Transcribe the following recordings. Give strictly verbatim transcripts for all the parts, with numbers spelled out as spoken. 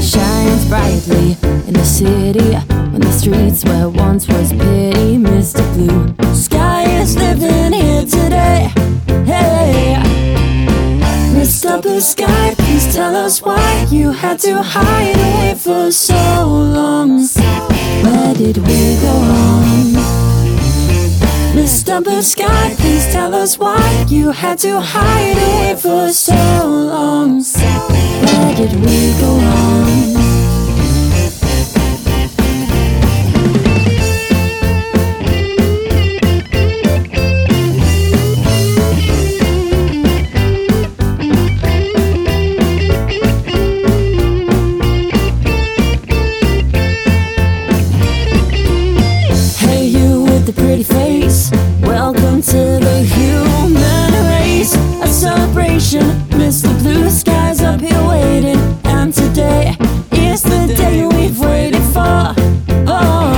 shines brightly in the city when the streets where once was pity. Mister Blue Sky is living here today. Hey, Mister Blue Sky, please tell us why you had to hide away for so long. Where did we go wrong? Mister Blue Sky, please tell us why you had to hide away for so long. Where did we go wrong? The pretty face, welcome to the human race. A celebration, Mister Blue Sky's up here waiting, and today is the day we've waited for. Oh,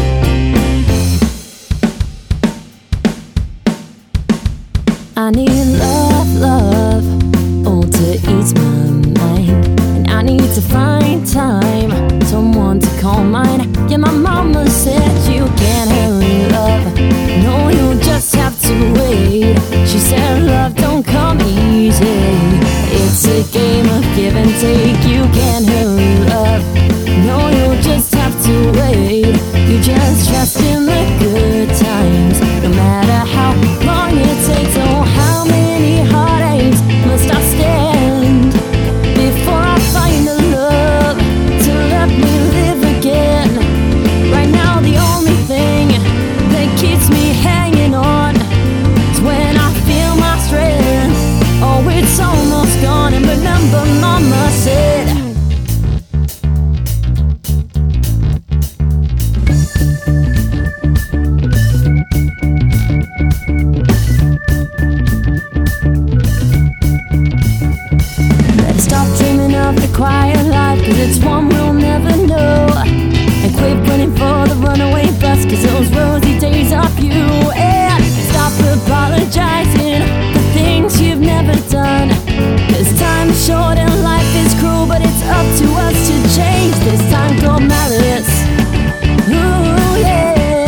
I need love, love, all to ease my mind, and I need to find time, someone to call mine. Yeah, my mama said you can't hurry love, no, you just have to wait. She said love don't come easy, it's a game of give and take. You can't hurry love, no, you just have to wait. You just trust in the good times, no matter how long it takes. Oh, how many heartaches must I stand before I find the love to let me live again? Right now the only thing that keeps me hanging on is when I feel my strength. Oh, it's almost gone, and remember mama said better stop dreaming of the quiet life, cause it's one we'll never know. And quit running for the runaway bus, cause those rosy days are few. And stop apologizing for things you've never done, cause time is short and life is cruel, but it's up to us to change this time called malice. Ooh, yeah.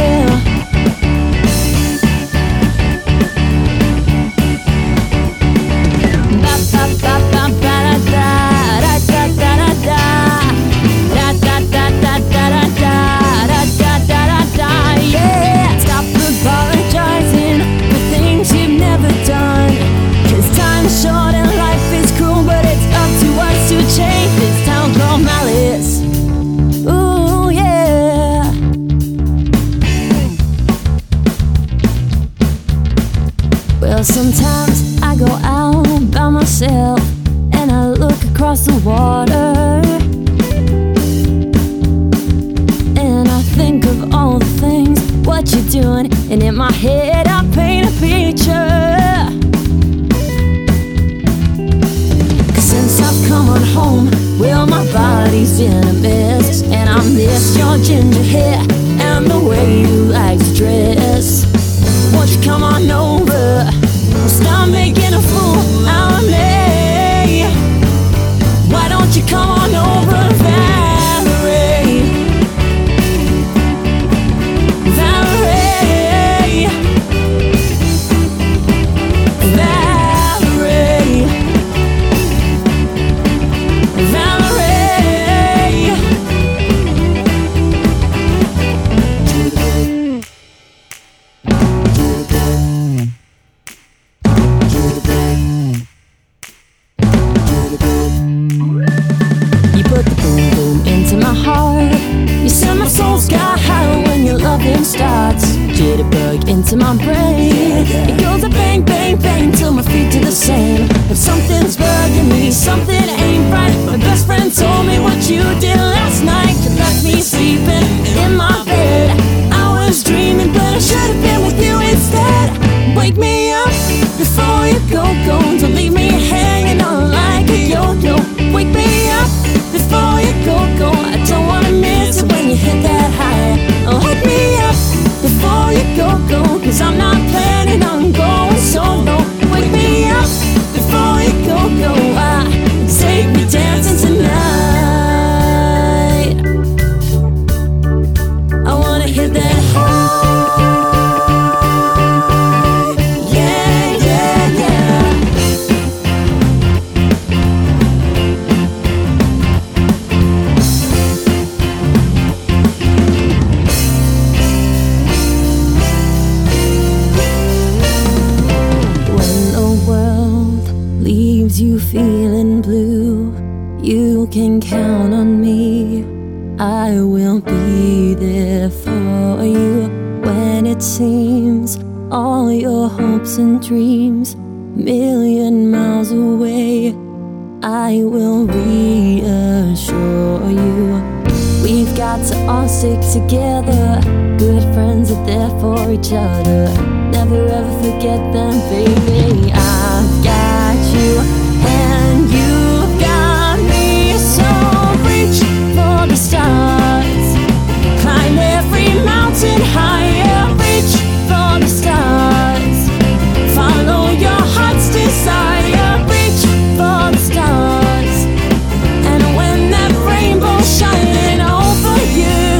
Ba ba ba ba ba da da da da da da da da da da da da da da da da da, yeah. Stop apologizing for things you've never done, cause time is short and life is cruel, but it's up to us to change this town called malice. Ooh, yeah. Well, sometimes I go out by myself and I look across the water, and I think of all the things, what you're doing, and in my head I paint a picture. Cause since I've come on home, well, my body's in a mess, and I miss your ginger hair and the way you like to dress. Won't you come on over, stop making a fool out of me. Why don't you come on over, Valerie? Valerie, Valerie, Valerie. You put the boom boom into my heart, you send my soul sky high when your loving starts. Jitterbug into my brain, it goes a bang bang bang till my feet do the same. But something's bugging me, something ain't right. My best friend told me what you did last night. You left me sleeping in my bed, I was dreaming, but I should have been with you instead. Wake me up before you go, go. Don't leave me hanging on like a yo-yo. Wake me up before you go, go. I don't wanna miss it when you hit that high. Oh, wake me up before you go, go, cause I'm not planning on going solo. Wake me up before you go, go. I take me dancing tonight. I will be there for you when it seems all your hopes and dreams million miles away. I will reassure you we've got to all stick together. Good friends are there for each other. Never ever forget them, baby. I've got you and you've got me. So reach for the stars, climb every mountain higher. Reach for the stars, follow your heart's desire. Reach for the stars, and when that rainbow's shining over you,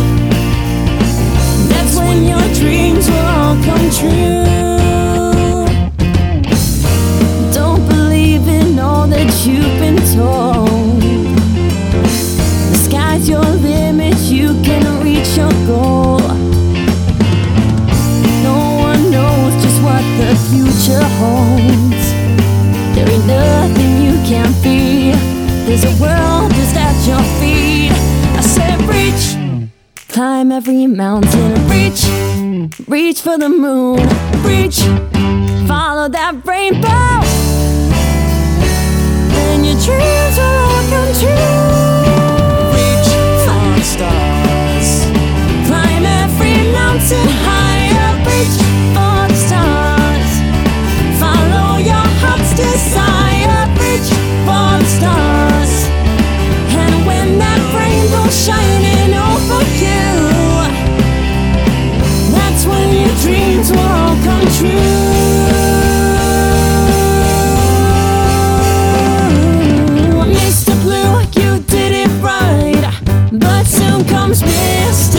that's when your dreams will all come true. Don't believe in all that you've been told. The sky's your limit, you can reach your goal. No one knows just what the future holds. There ain't nothing you can't be. There's a world just at your feet. I said reach, climb every mountain. Reach, reach for the moon. Reach, follow that rainbow, and your dreams will all come true. Reach for the stars, climb every mountain higher. Reach for the stars, follow your heart's desire. Reach for the stars, and when that rainbow's shining over you, that's when your dreams will all come true. Mister Blue, you did it right, but soon comes Mister